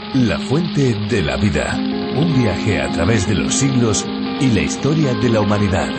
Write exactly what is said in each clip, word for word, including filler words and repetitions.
La fuente de la vida. Un viaje a través de los siglos y la historia de la humanidad.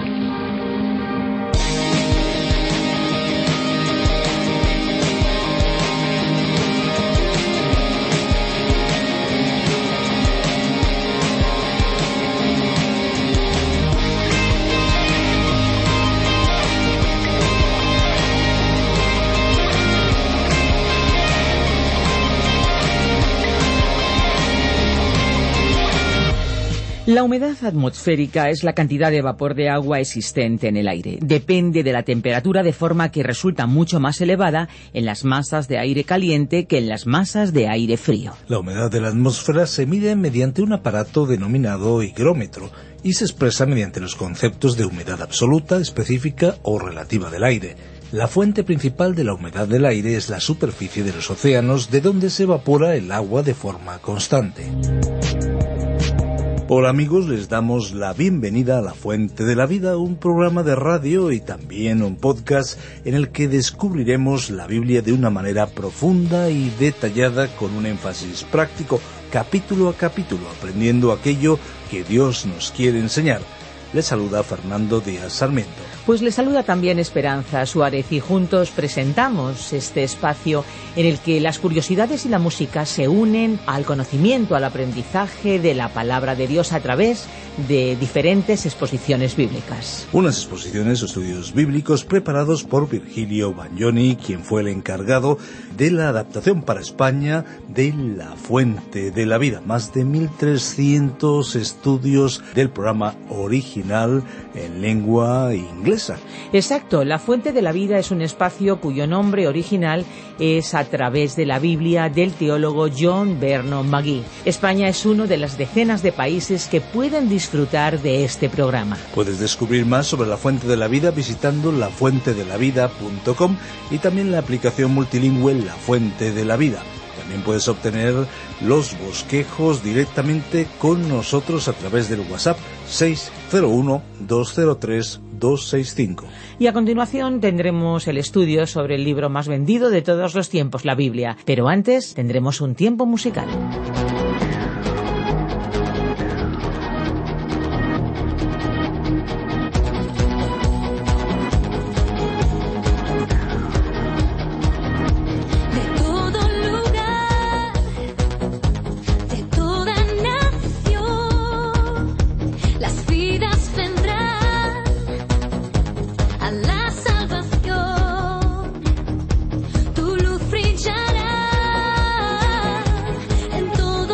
La humedad atmosférica es la cantidad de vapor de agua existente en el aire. Depende de la temperatura, de forma que resulta mucho más elevada en las masas de aire caliente que en las masas de aire frío. La humedad de la atmósfera se mide mediante un aparato denominado higrómetro y se expresa mediante los conceptos de humedad absoluta, específica o relativa del aire. La fuente principal de la humedad del aire es la superficie de los océanos, de donde se evapora el agua de forma constante. Hola amigos, les damos la bienvenida a La Fuente de la Vida, un programa de radio y también un podcast en el que descubriremos la Biblia de una manera profunda y detallada con un énfasis práctico, capítulo a capítulo, aprendiendo aquello que Dios nos quiere enseñar. Les saluda Fernando Díaz Sarmiento. Pues les saluda también Esperanza Suárez y juntos presentamos este espacio en el que las curiosidades y la música se unen al conocimiento, al aprendizaje de la palabra de Dios a través de diferentes exposiciones bíblicas. Unas exposiciones o estudios bíblicos preparados por Virgilio Bagnoni, quien fue el encargado de la adaptación para España de La Fuente de la Vida. Más de mil trescientos estudios del programa original en lengua inglesa. Exacto, La Fuente de la Vida es un espacio cuyo nombre original es a través de la Biblia del teólogo John Vernon McGee. España es uno de las decenas de países que pueden disfrutar de este programa. Puedes descubrir más sobre La Fuente de la Vida visitando la fuente de la vida punto com y también la aplicación multilingüe La Fuente de la Vida. También puedes obtener los bosquejos directamente con nosotros a través del WhatsApp seis cero uno, dos cero tres, dos seis cinco. Y a continuación tendremos el estudio sobre el libro más vendido de todos los tiempos, la Biblia. Pero antes tendremos un tiempo musical. Tu luz brillará en todo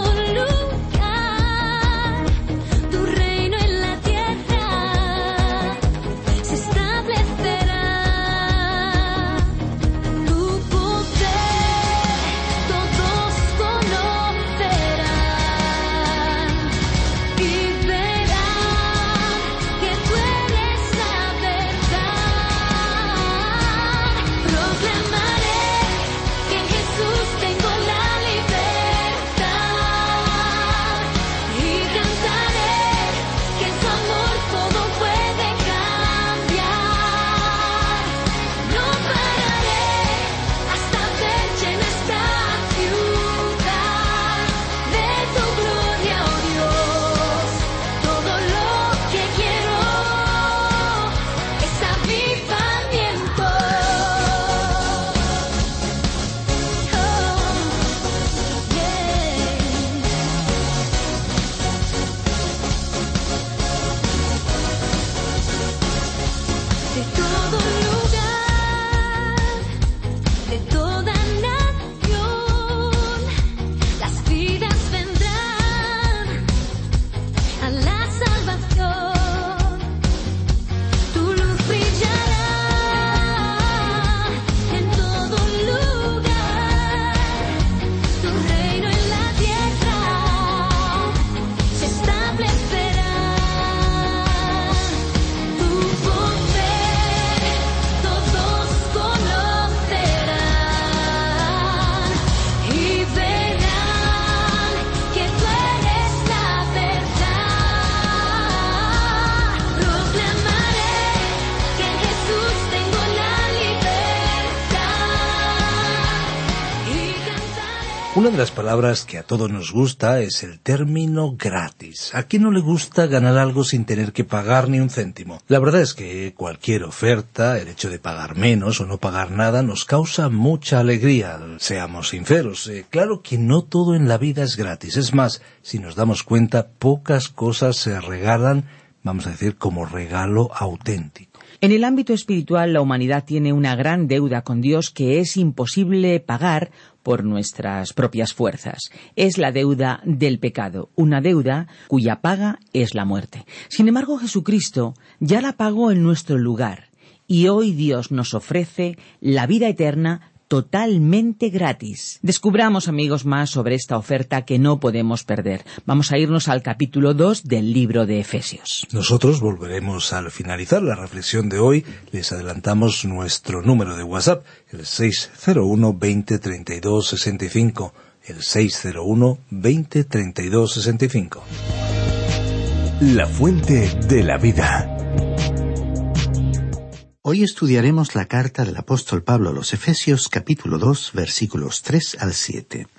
Una de las palabras que a todos nos gusta es el término gratis. ¿A quién no le gusta ganar algo sin tener que pagar ni un céntimo? La verdad es que cualquier oferta, el hecho de pagar menos o no pagar nada, nos causa mucha alegría. Seamos sinceros, eh, claro que no todo en la vida es gratis. Es más, si nos damos cuenta, pocas cosas se regalan, vamos a decir, como regalo auténtico. En el ámbito espiritual, la humanidad tiene una gran deuda con Dios que es imposible pagar por nuestras propias fuerzas. Es la deuda del pecado, una deuda cuya paga es la muerte. Sin embargo, Jesucristo ya la pagó en nuestro lugar, y hoy Dios nos ofrece la vida eterna totalmente gratis. Descubramos, amigos, más sobre esta oferta que no podemos perder. Vamos a irnos al capítulo dos del libro de Efesios. Nosotros volveremos al finalizar la reflexión de hoy. Les adelantamos nuestro número de WhatsApp, el seis cero uno, veinte, treinta y dos, sesenta y cinco, el seis cero uno, veinte, treinta y dos, sesenta y cinco. La fuente de la vida. Hoy estudiaremos la carta del apóstol Pablo a los Efesios, capítulo dos, versículos tres al siete.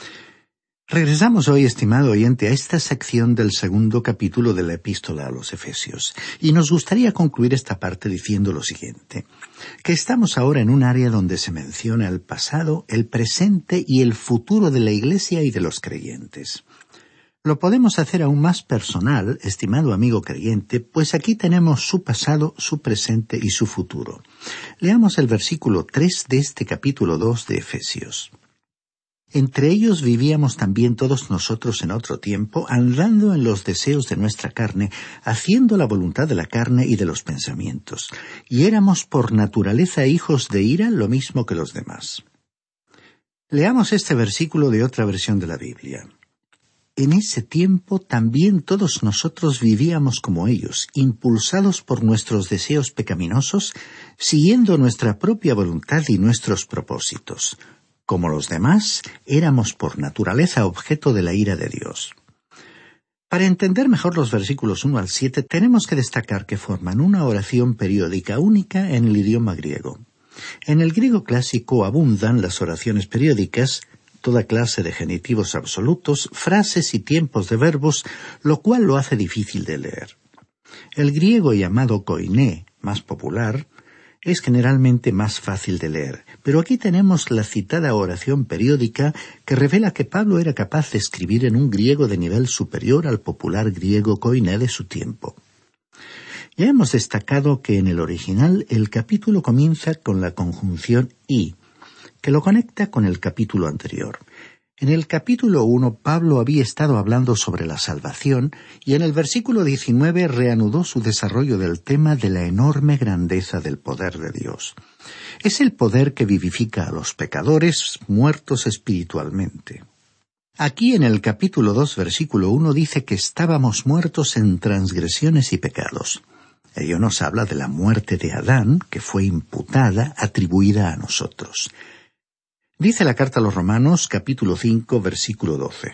Regresamos hoy, estimado oyente, a esta sección del segundo capítulo de la epístola a los Efesios, y nos gustaría concluir esta parte diciendo lo siguiente, que estamos ahora en un área donde se menciona el pasado, el presente y el futuro de la Iglesia y de los creyentes. Lo podemos hacer aún más personal, estimado amigo creyente, pues aquí tenemos su pasado, su presente y su futuro. Leamos el versículo tres de este capítulo dos de Efesios. Entre ellos vivíamos también todos nosotros en otro tiempo, andando en los deseos de nuestra carne, haciendo la voluntad de la carne y de los pensamientos, y éramos por naturaleza hijos de ira, lo mismo que los demás. Leamos este versículo de otra versión de la Biblia. En ese tiempo también todos nosotros vivíamos como ellos, impulsados por nuestros deseos pecaminosos, siguiendo nuestra propia voluntad y nuestros propósitos. Como los demás, éramos por naturaleza objeto de la ira de Dios. Para entender mejor los versículos uno al siete, tenemos que destacar que forman una oración periódica única en el idioma griego. En el griego clásico abundan las oraciones periódicas, toda clase de genitivos absolutos, frases y tiempos de verbos, lo cual lo hace difícil de leer. El griego llamado koiné, más popular, es generalmente más fácil de leer, pero aquí tenemos la citada oración periódica que revela que Pablo era capaz de escribir en un griego de nivel superior al popular griego koiné de su tiempo. Ya hemos destacado que en el original el capítulo comienza con la conjunción y, que lo conecta con el capítulo anterior. En el capítulo uno, Pablo había estado hablando sobre la salvación y en el versículo diecinueve reanudó su desarrollo del tema de la enorme grandeza del poder de Dios. Es el poder que vivifica a los pecadores muertos espiritualmente. Aquí en el capítulo dos, versículo uno, dice que estábamos muertos en transgresiones y pecados. Ello nos habla de la muerte de Adán, que fue imputada, atribuida a nosotros. Dice la carta a los Romanos, capítulo cinco, versículo doce.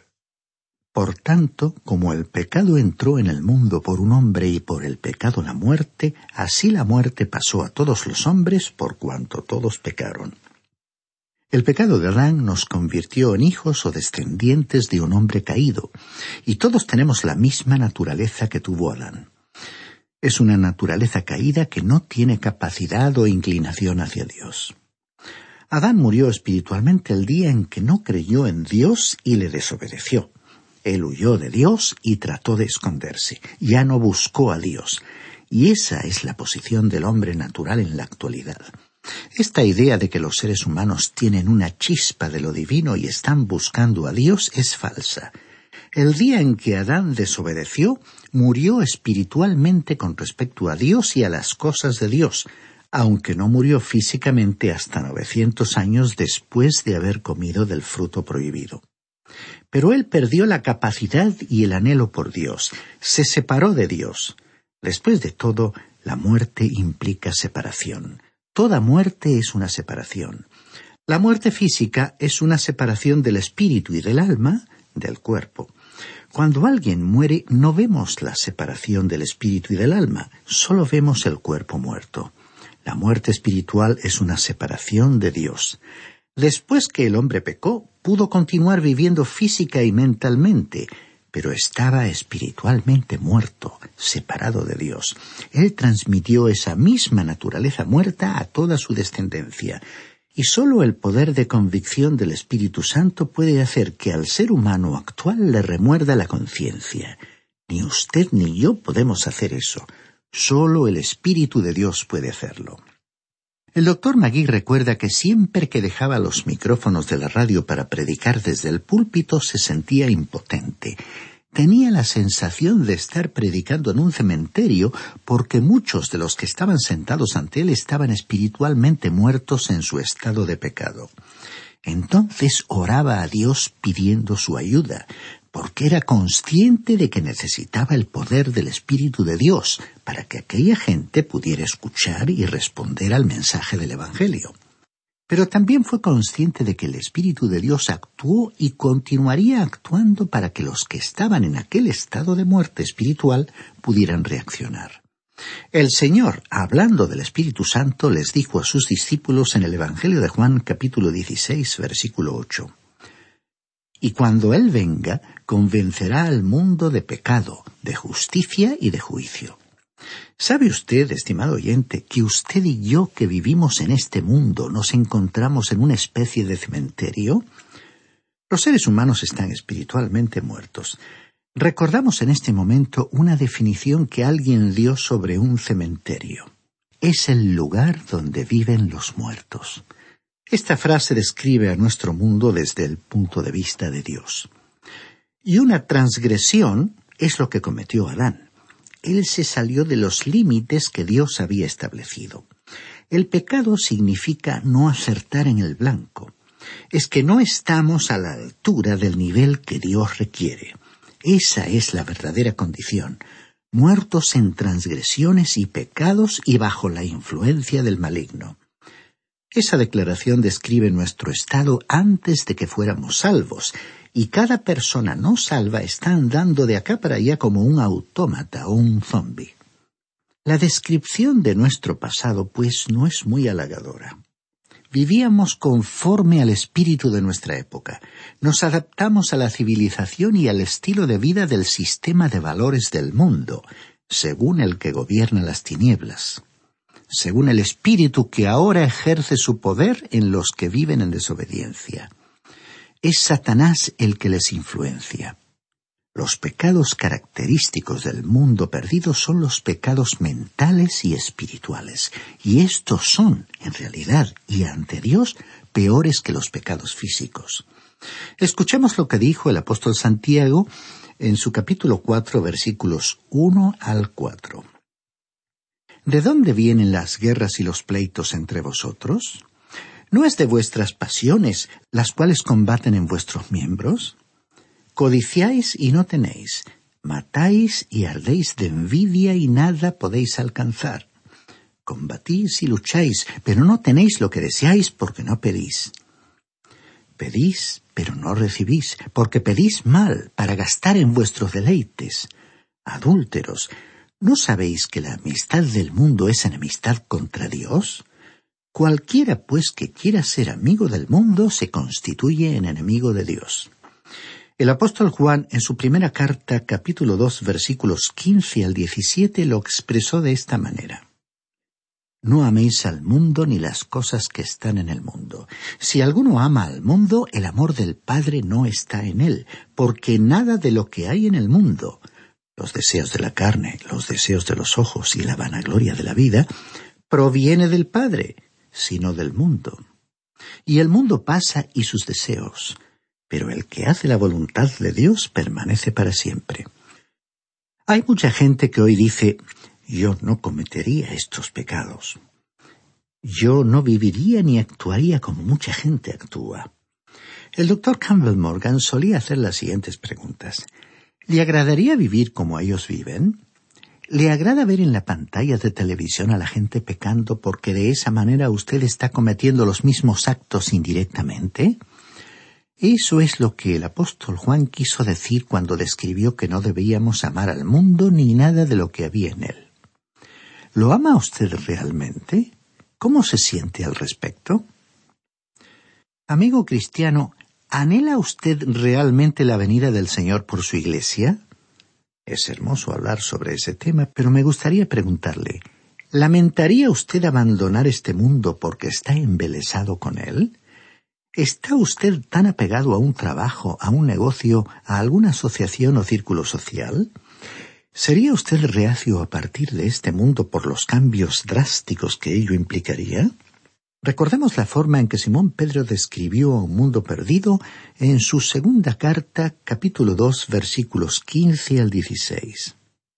Por tanto, como el pecado entró en el mundo por un hombre y por el pecado la muerte, así la muerte pasó a todos los hombres por cuanto todos pecaron. El pecado de Adán nos convirtió en hijos o descendientes de un hombre caído, y todos tenemos la misma naturaleza que tuvo Adán. Es una naturaleza caída que no tiene capacidad o inclinación hacia Dios. Adán murió espiritualmente el día en que no creyó en Dios y le desobedeció. Él huyó de Dios y trató de esconderse. Ya no buscó a Dios. Y esa es la posición del hombre natural en la actualidad. Esta idea de que los seres humanos tienen una chispa de lo divino y están buscando a Dios es falsa. El día en que Adán desobedeció, murió espiritualmente con respecto a Dios y a las cosas de Dios, aunque no murió físicamente hasta novecientos años después de haber comido del fruto prohibido. Pero él perdió la capacidad y el anhelo por Dios, se separó de Dios. Después de todo, la muerte implica separación. Toda muerte es una separación. La muerte física es una separación del espíritu y del alma del cuerpo. Cuando alguien muere, no vemos la separación del espíritu y del alma, solo vemos el cuerpo muerto. La muerte espiritual es una separación de Dios. Después que el hombre pecó, pudo continuar viviendo física y mentalmente, pero estaba espiritualmente muerto, separado de Dios. Él transmitió esa misma naturaleza muerta a toda su descendencia, y sólo el poder de convicción del Espíritu Santo puede hacer que al ser humano actual le remuerda la conciencia. Ni usted ni yo podemos hacer eso. Sólo el Espíritu de Dios puede hacerlo. El doctor Magui recuerda que siempre que dejaba los micrófonos de la radio para predicar desde el púlpito se sentía impotente. Tenía la sensación de estar predicando en un cementerio porque muchos de los que estaban sentados ante él estaban espiritualmente muertos en su estado de pecado. Entonces oraba a Dios pidiendo su ayuda, porque era consciente de que necesitaba el poder del Espíritu de Dios para que aquella gente pudiera escuchar y responder al mensaje del Evangelio. Pero también fue consciente de que el Espíritu de Dios actuó y continuaría actuando para que los que estaban en aquel estado de muerte espiritual pudieran reaccionar. El Señor, hablando del Espíritu Santo, les dijo a sus discípulos en el Evangelio de Juan, capítulo dieciséis, versículo ocho. Y cuando Él venga, convencerá al mundo de pecado, de justicia y de juicio. ¿Sabe usted, estimado oyente, que usted y yo que vivimos en este mundo nos encontramos en una especie de cementerio? Los seres humanos están espiritualmente muertos. Recordamos en este momento una definición que alguien dio sobre un cementerio. Es el lugar donde viven los muertos. Esta frase describe a nuestro mundo desde el punto de vista de Dios. Y una transgresión es lo que cometió Adán. Él se salió de los límites que Dios había establecido. El pecado significa no acertar en el blanco. Es que no estamos a la altura del nivel que Dios requiere. Esa es la verdadera condición. Muertos en transgresiones y pecados y bajo la influencia del maligno. Esa declaración describe nuestro estado antes de que fuéramos salvos, y cada persona no salva está andando de acá para allá como un autómata o un zombi. La descripción de nuestro pasado, pues, no es muy halagadora. Vivíamos conforme al espíritu de nuestra época. Nos adaptamos a la civilización y al estilo de vida del sistema de valores del mundo, según el que gobierna las tinieblas, según el espíritu que ahora ejerce su poder en los que viven en desobediencia. Es Satanás el que les influencia. Los pecados característicos del mundo perdido son los pecados mentales y espirituales, y estos son, en realidad y ante Dios, peores que los pecados físicos. Escuchemos lo que dijo el apóstol Santiago en su capítulo cuatro, versículos uno al cuatro. ¿De dónde vienen las guerras y los pleitos entre vosotros? ¿No es de vuestras pasiones, las cuales combaten en vuestros miembros? Codiciáis y no tenéis, matáis y ardéis de envidia y nada podéis alcanzar. Combatís y lucháis, pero no tenéis lo que deseáis porque no pedís. Pedís, pero no recibís, porque pedís mal para gastar en vuestros deleites. Adúlteros, ¿no sabéis que la amistad del mundo es enemistad contra Dios? Cualquiera, pues, que quiera ser amigo del mundo se constituye en enemigo de Dios. El apóstol Juan, en su primera carta, capítulo dos, versículos quince al diecisiete, lo expresó de esta manera. No améis al mundo ni las cosas que están en el mundo. Si alguno ama al mundo, el amor del Padre no está en él, porque nada de lo que hay en el mundo, los deseos de la carne, los deseos de los ojos y la vanagloria de la vida, proviene del Padre, sino del mundo. Y el mundo pasa y sus deseos, pero el que hace la voluntad de Dios permanece para siempre. Hay mucha gente que hoy dice, yo no cometería estos pecados. Yo no viviría ni actuaría como mucha gente actúa. El doctor Campbell Morgan solía hacer las siguientes preguntas. ¿Le agradaría vivir como ellos viven? ¿Le agrada ver en la pantalla de televisión a la gente pecando porque de esa manera usted está cometiendo los mismos actos indirectamente? Eso es lo que el apóstol Juan quiso decir cuando describió que no debíamos amar al mundo ni nada de lo que había en él. ¿Lo ama usted realmente? ¿Cómo se siente al respecto? Amigo cristiano, ¿Anhela usted realmente la venida del Señor por su iglesia? Es hermoso hablar sobre ese tema, pero me gustaría preguntarle, ¿lamentaría usted abandonar este mundo porque está embelesado con él? ¿Está usted tan apegado a un trabajo, a un negocio, a alguna asociación o círculo social? ¿Sería usted reacio a partir de este mundo por los cambios drásticos que ello implicaría? Recordemos la forma en que Simón Pedro describió a un mundo perdido en su segunda carta, capítulo dos, versículos quince al dieciséis.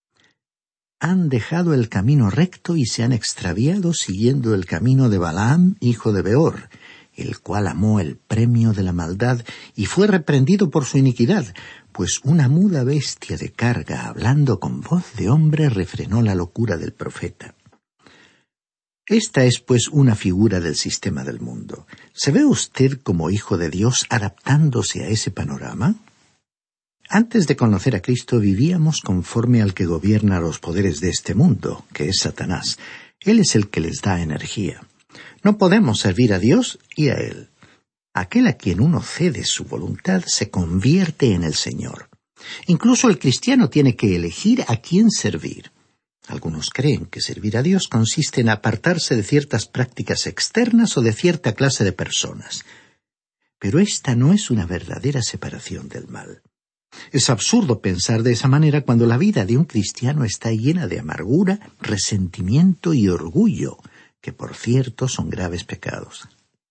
Han dejado el camino recto y se han extraviado siguiendo el camino de Balaam, hijo de Beor, el cual amó el premio de la maldad y fue reprendido por su iniquidad, pues una muda bestia de carga, hablando con voz de hombre, refrenó la locura del profeta. Esta es, pues, una figura del sistema del mundo. ¿Se ve usted como hijo de Dios adaptándose a ese panorama? Antes de conocer a Cristo vivíamos conforme al que gobierna los poderes de este mundo, que es Satanás. Él es el que les da energía. No podemos servir a Dios y a Él. Aquel a quien uno cede su voluntad se convierte en el Señor. Incluso el cristiano tiene que elegir a quién servir. Algunos creen que servir a Dios consiste en apartarse de ciertas prácticas externas o de cierta clase de personas. Pero esta no es una verdadera separación del mal. Es absurdo pensar de esa manera cuando la vida de un cristiano está llena de amargura, resentimiento y orgullo, que por cierto son graves pecados.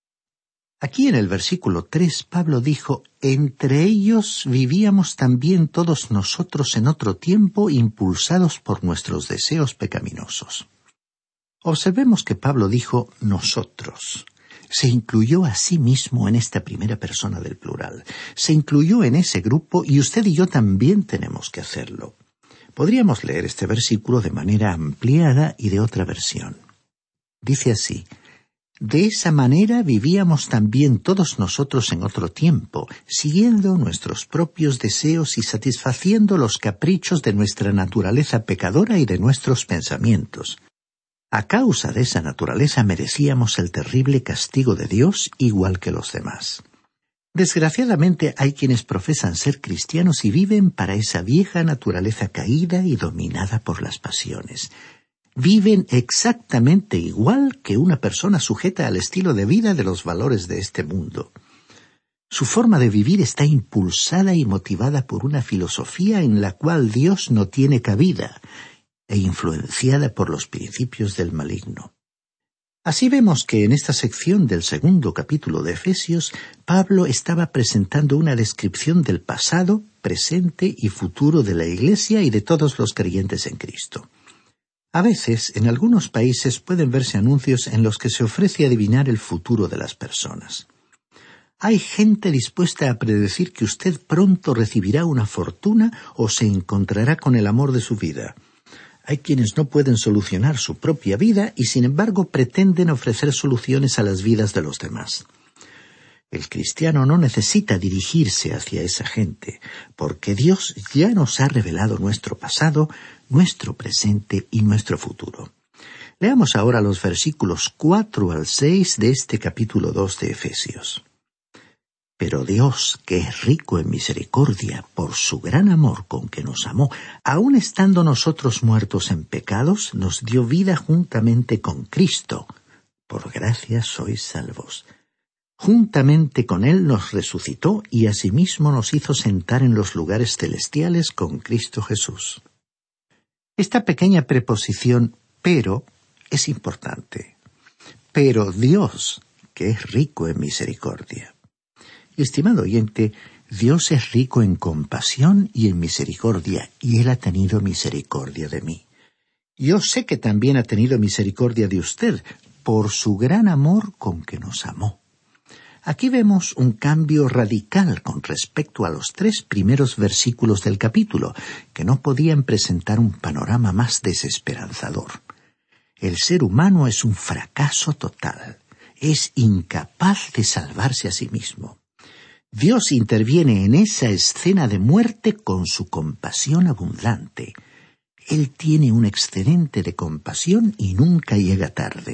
Aquí en el versículo tres, Pablo dijo, «Entre ellos vivíamos también todos nosotros en otro tiempo, impulsados por nuestros deseos pecaminosos». Observemos que Pablo dijo «nosotros». Se incluyó a sí mismo en esta primera persona del plural. Se incluyó en ese grupo y usted y yo también tenemos que hacerlo. Podríamos leer este versículo de manera ampliada y de otra versión. Dice así, «De esa manera vivíamos también todos nosotros en otro tiempo, siguiendo nuestros propios deseos y satisfaciendo los caprichos de nuestra naturaleza pecadora y de nuestros pensamientos. A causa de esa naturaleza merecíamos el terrible castigo de Dios igual que los demás». Desgraciadamente hay quienes profesan ser cristianos y viven para esa vieja naturaleza caída y dominada por las pasiones. Viven exactamente igual que una persona sujeta al estilo de vida de los valores de este mundo. Su forma de vivir está impulsada y motivada por una filosofía en la cual Dios no tiene cabida, e influenciada por los principios del maligno. Así vemos que en esta sección del segundo capítulo de Efesios, Pablo estaba presentando una descripción del pasado, presente y futuro de la Iglesia y de todos los creyentes en Cristo. A veces, en algunos países pueden verse anuncios en los que se ofrece adivinar el futuro de las personas. Hay gente dispuesta a predecir que usted pronto recibirá una fortuna o se encontrará con el amor de su vida. Hay quienes no pueden solucionar su propia vida y sin embargo pretenden ofrecer soluciones a las vidas de los demás. El cristiano no necesita dirigirse hacia esa gente, porque Dios ya nos ha revelado nuestro pasado, nuestro presente y nuestro futuro. Leamos ahora los versículos cuatro al seis de este capítulo dos de Efesios. Pero Dios, que es rico en misericordia, por su gran amor con que nos amó, aun estando nosotros muertos en pecados, nos dio vida juntamente con Cristo. Por gracia sois salvos. Juntamente con Él nos resucitó y asimismo nos hizo sentar en los lugares celestiales con Cristo Jesús. Esta pequeña preposición, pero, es importante. Pero Dios, que es rico en misericordia. Estimado oyente, Dios es rico en compasión y en misericordia, y Él ha tenido misericordia de mí. Yo sé que también ha tenido misericordia de usted, por su gran amor con que nos amó. Aquí vemos un cambio radical con respecto a los tres primeros versículos del capítulo, que no podían presentar un panorama más desesperanzador. El ser humano es un fracaso total, es incapaz de salvarse a sí mismo. Dios interviene en esa escena de muerte con su compasión abundante. Él tiene un excedente de compasión y nunca llega tarde.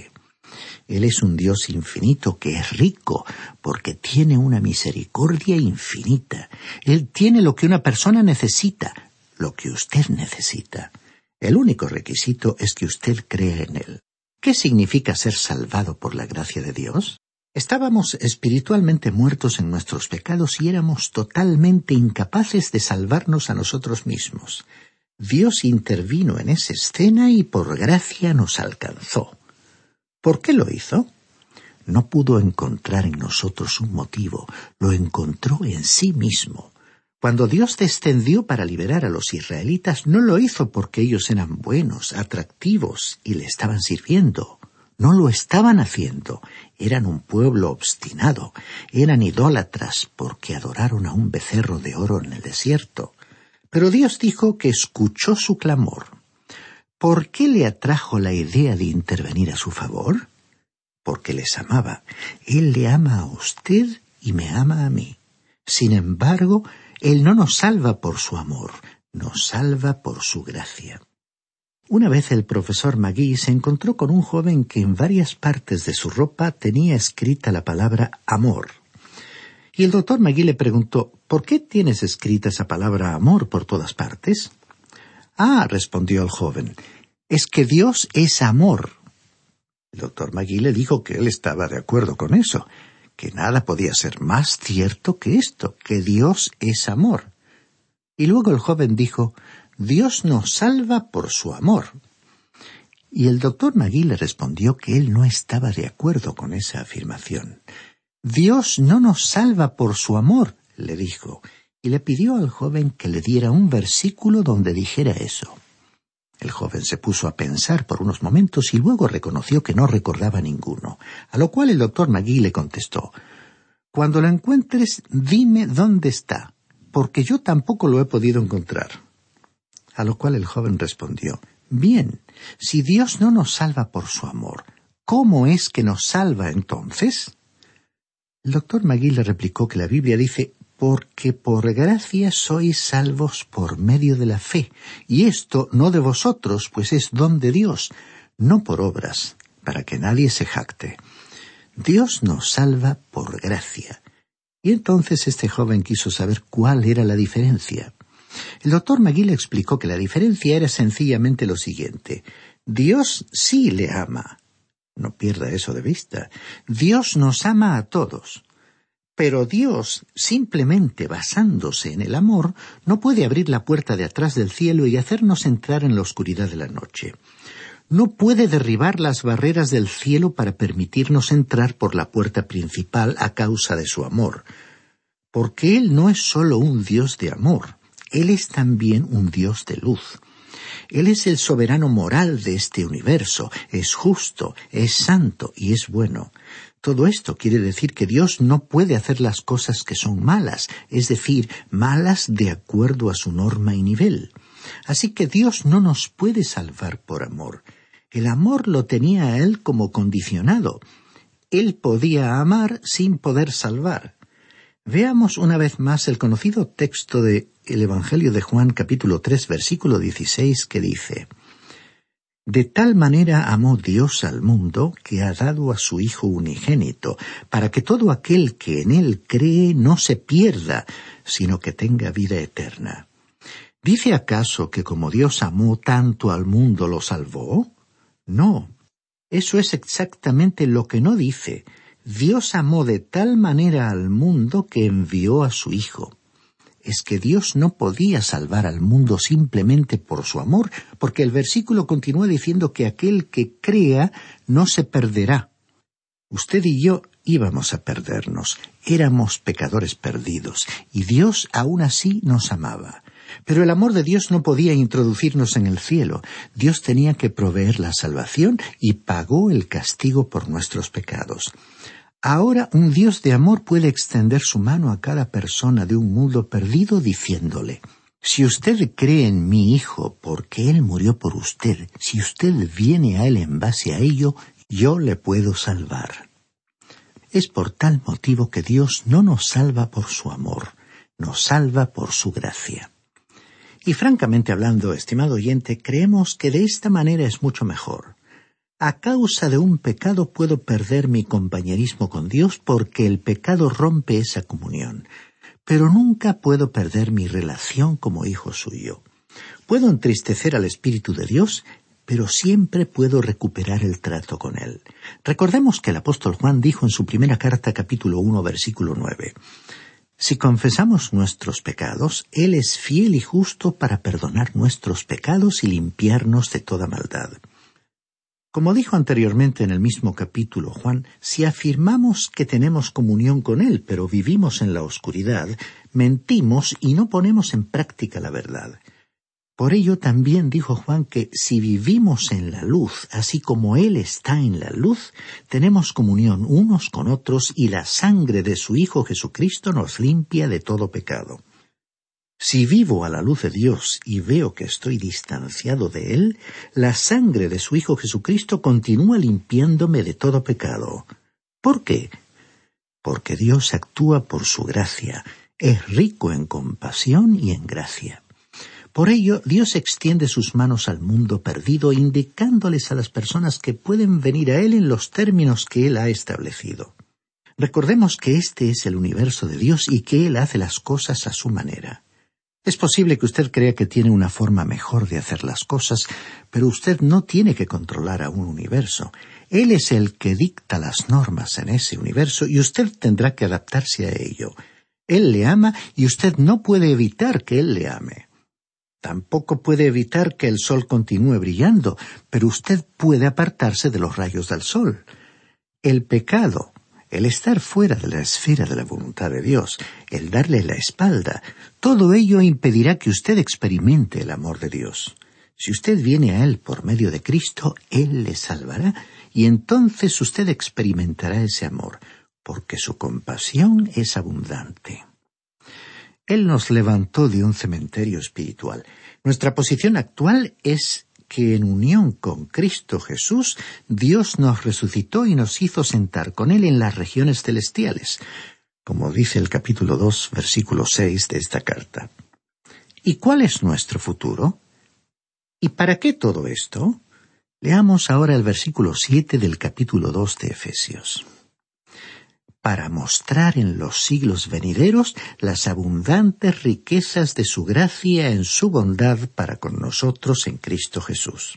Él es un Dios infinito que es rico porque tiene una misericordia infinita. Él tiene lo que una persona necesita, lo que usted necesita. El único requisito es que usted crea en Él. ¿Qué significa ser salvado por la gracia de Dios? Estábamos espiritualmente muertos en nuestros pecados y éramos totalmente incapaces de salvarnos a nosotros mismos. Dios intervino en esa escena y por gracia nos alcanzó. ¿Por qué lo hizo? No pudo encontrar en nosotros un motivo, lo encontró en sí mismo. Cuando Dios descendió para liberar a los israelitas, no lo hizo porque ellos eran buenos, atractivos y le estaban sirviendo. No lo estaban haciendo. Eran un pueblo obstinado. Eran idólatras porque adoraron a un becerro de oro en el desierto. Pero Dios dijo que escuchó su clamor. ¿Por qué le atrajo la idea de intervenir a su favor? Porque les amaba. Él le ama a usted y me ama a mí. Sin embargo, Él no nos salva por su amor, nos salva por su gracia. Una vez el profesor Magui se encontró con un joven que en varias partes de su ropa tenía escrita la palabra amor. Y el doctor Magui le preguntó, ¿por qué tienes escrita esa palabra amor por todas partes? Ah, respondió el joven, es que Dios es amor. El doctor Magui le dijo que él estaba de acuerdo con eso, que nada podía ser más cierto que esto, que Dios es amor. Y luego el joven dijo, Dios nos salva por su amor. Y el doctor Magui le respondió que él no estaba de acuerdo con esa afirmación. Dios no nos salva por su amor, le dijo, y le pidió al joven que le diera un versículo donde dijera eso. El joven se puso a pensar por unos momentos y luego reconoció que no recordaba ninguno, a lo cual el doctor Magui le contestó, «Cuando lo encuentres, dime dónde está, porque yo tampoco lo he podido encontrar». A lo cual el joven respondió, «Bien, si Dios no nos salva por su amor, ¿cómo es que nos salva entonces?» El doctor Magui le replicó que la Biblia dice, «Porque por gracia sois salvos por medio de la fe, y esto no de vosotros, pues es don de Dios, no por obras, para que nadie se jacte». Dios nos salva por gracia. Y entonces este joven quiso saber cuál era la diferencia. El doctor Magui le explicó que la diferencia era sencillamente lo siguiente. Dios sí le ama. No pierda eso de vista. Dios nos ama a todos. Pero Dios, simplemente basándose en el amor, no puede abrir la puerta de atrás del cielo y hacernos entrar en la oscuridad de la noche. No puede derribar las barreras del cielo para permitirnos entrar por la puerta principal a causa de su amor. Porque Él no es solo un Dios de amor, Él es también un Dios de luz. Él es el soberano moral de este universo, es justo, es santo y es bueno. Todo esto quiere decir que Dios no puede hacer las cosas que son malas, es decir, malas de acuerdo a su norma y nivel. Así que Dios no nos puede salvar por amor. El amor lo tenía a Él como condicionado. Él podía amar sin poder salvar. Veamos una vez más el conocido texto de el Evangelio de Juan capítulo tres versículo dieciséis que dice: «De tal manera amó Dios al mundo que ha dado a su Hijo unigénito, para que todo aquel que en Él cree no se pierda, sino que tenga vida eterna». ¿Dice acaso que como Dios amó tanto al mundo lo salvó? No, eso es exactamente lo que no dice. Dios amó de tal manera al mundo que envió a su Hijo. Es que Dios no podía salvar al mundo simplemente por su amor, porque el versículo continúa diciendo que aquel que crea no se perderá. Usted y yo íbamos a perdernos, éramos pecadores perdidos, y Dios aún así nos amaba. Pero el amor de Dios no podía introducirnos en el cielo. Dios tenía que proveer la salvación y pagó el castigo por nuestros pecados. Ahora un Dios de amor puede extender su mano a cada persona de un mundo perdido diciéndole: si usted cree en mi Hijo porque Él murió por usted, si usted viene a Él en base a ello, yo le puedo salvar. Es por tal motivo que Dios no nos salva por su amor, nos salva por su gracia. Y francamente hablando, estimado oyente, creemos que de esta manera es mucho mejor. A causa de un pecado puedo perder mi compañerismo con Dios porque el pecado rompe esa comunión, pero nunca puedo perder mi relación como hijo suyo. Puedo entristecer al Espíritu de Dios, pero siempre puedo recuperar el trato con Él. Recordemos que el apóstol Juan dijo en su primera carta, capítulo uno, versículo nueve, «Si confesamos nuestros pecados, Él es fiel y justo para perdonar nuestros pecados y limpiarnos de toda maldad». Como dijo anteriormente en el mismo capítulo Juan, si afirmamos que tenemos comunión con Él, pero vivimos en la oscuridad, mentimos y no ponemos en práctica la verdad. Por ello también dijo Juan que si vivimos en la luz, así como Él está en la luz, tenemos comunión unos con otros y la sangre de su Hijo Jesucristo nos limpia de todo pecado. Si vivo a la luz de Dios y veo que estoy distanciado de Él, la sangre de su Hijo Jesucristo continúa limpiándome de todo pecado. ¿Por qué? Porque Dios actúa por su gracia, es rico en compasión y en gracia. Por ello, Dios extiende sus manos al mundo perdido, indicándoles a las personas que pueden venir a Él en los términos que Él ha establecido. Recordemos que este es el universo de Dios y que Él hace las cosas a su manera. Es posible que usted crea que tiene una forma mejor de hacer las cosas, pero usted no tiene que controlar a un universo. Él es el que dicta las normas en ese universo y usted tendrá que adaptarse a ello. Él le ama y usted no puede evitar que Él le ame. Tampoco puede evitar que el sol continúe brillando, pero usted puede apartarse de los rayos del sol. El pecado, el estar fuera de la esfera de la voluntad de Dios, el darle la espalda, todo ello impedirá que usted experimente el amor de Dios. Si usted viene a Él por medio de Cristo, Él le salvará y entonces usted experimentará ese amor, porque su compasión es abundante. Él nos levantó de un cementerio espiritual. Nuestra posición actual es que en unión con Cristo Jesús, Dios nos resucitó y nos hizo sentar con Él en las regiones celestiales, como dice el capítulo dos, versículo seis de esta carta. ¿Y cuál es nuestro futuro? ¿Y para qué todo esto? Leamos ahora el versículo siete del capítulo dos de Efesios. Para mostrar en los siglos venideros las abundantes riquezas de su gracia en su bondad para con nosotros en Cristo Jesús.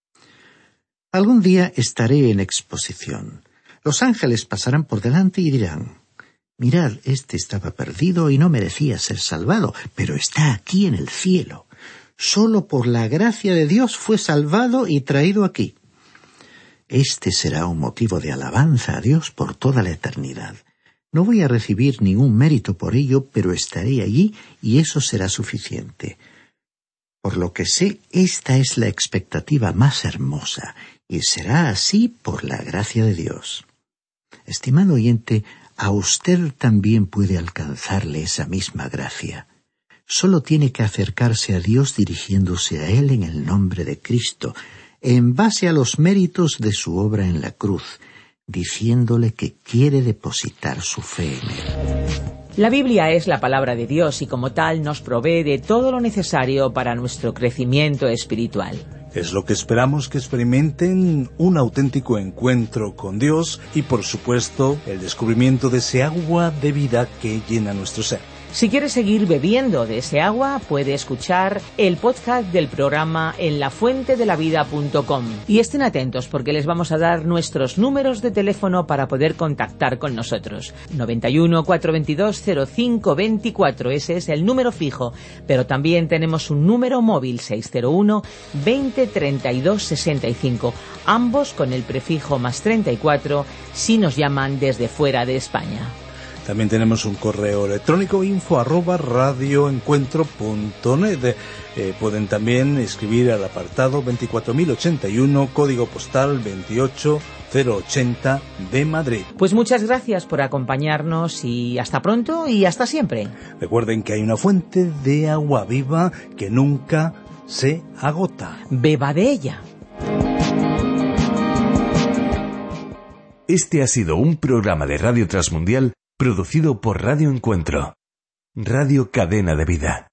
Algún día estaré en exposición. Los ángeles pasarán por delante y dirán, mirad, este estaba perdido y no merecía ser salvado, pero está aquí en el cielo. Solo por la gracia de Dios fue salvado y traído aquí. Este será un motivo de alabanza a Dios por toda la eternidad. No voy a recibir ningún mérito por ello, pero estaré allí y eso será suficiente. Por lo que sé, esta es la expectativa más hermosa, y será así por la gracia de Dios. Estimado oyente, a usted también puede alcanzarle esa misma gracia. Solo tiene que acercarse a Dios dirigiéndose a Él en el nombre de Cristo, en base a los méritos de su obra en la cruz, diciéndole que quiere depositar su fe en Él. La Biblia es la palabra de Dios y como tal nos provee de todo lo necesario para nuestro crecimiento espiritual. Es lo que esperamos que experimenten un auténtico encuentro con Dios y, por supuesto, el descubrimiento de ese agua de vida que llena nuestro ser. Si quiere seguir bebiendo de ese agua, puede escuchar el podcast del programa en la fuente de la vida punto com. Y estén atentos porque les vamos a dar nuestros números de teléfono para poder contactar con nosotros. noventa y uno, cuatrocientos veintidós, cero cinco veinticuatro, ese es el número fijo. Pero también tenemos un número móvil, seiscientos uno, veinte, treinta y dos, sesenta y cinco. Ambos con el prefijo más treinta y cuatro si nos llaman desde fuera de España. También tenemos un correo electrónico, info arroba radioencuentro punto net. Eh, pueden también escribir al apartado veinticuatro mil ochenta y uno, código postal veintiocho mil ochenta de Madrid. Pues muchas gracias por acompañarnos y hasta pronto y hasta siempre. Recuerden que hay una fuente de agua viva que nunca se agota. Beba de ella. Este ha sido un programa de Radio Transmundial producido por Radio Encuentro, Radio Cadena de Vida.